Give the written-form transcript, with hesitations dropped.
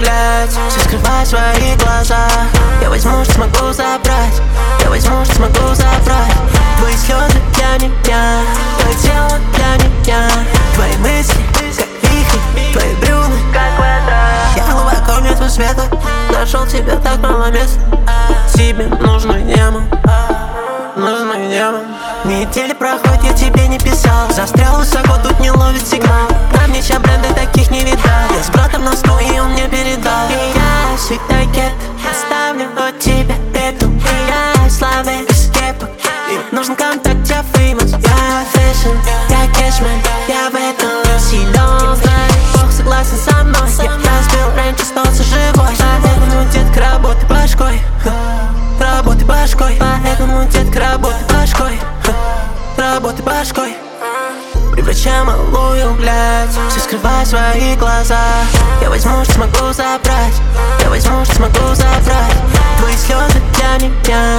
глядь, все скрывай свои глаза. Я возьму, что смогу забрать. Я возьму, что смогу забрать. Твои слезы для меня, твое тело для меня. Твои мысли, как вихри, твои брюны, как квадрат. Я глубоко мертвый свету, нашел тебя так мало мест. Тебе нужную нему, нужную нему. Недели проходят, я тебе не писал. Застрял высоко, тут не ловит сигнал. На мне ща бренды таких не видал. Я с братом на стол, и он мне передал. И я всегда get, оставлю от тебя эту. И я славы из кепок. И нужен контакт, я famous. Я fashion, я кэшмен. Я в этом силен, знаю. Бог согласен со мной. Я разбил раньше, остался живой. Поэтому, детка, работай башкой. Работай башкой. Поэтому, детка, работай башкой. Работай башкой. Превращай малую, глядь, все скрывай свои глаза. Я возьму, что смогу забрать. Я возьму, что смогу забрать. Твои слезы для меня,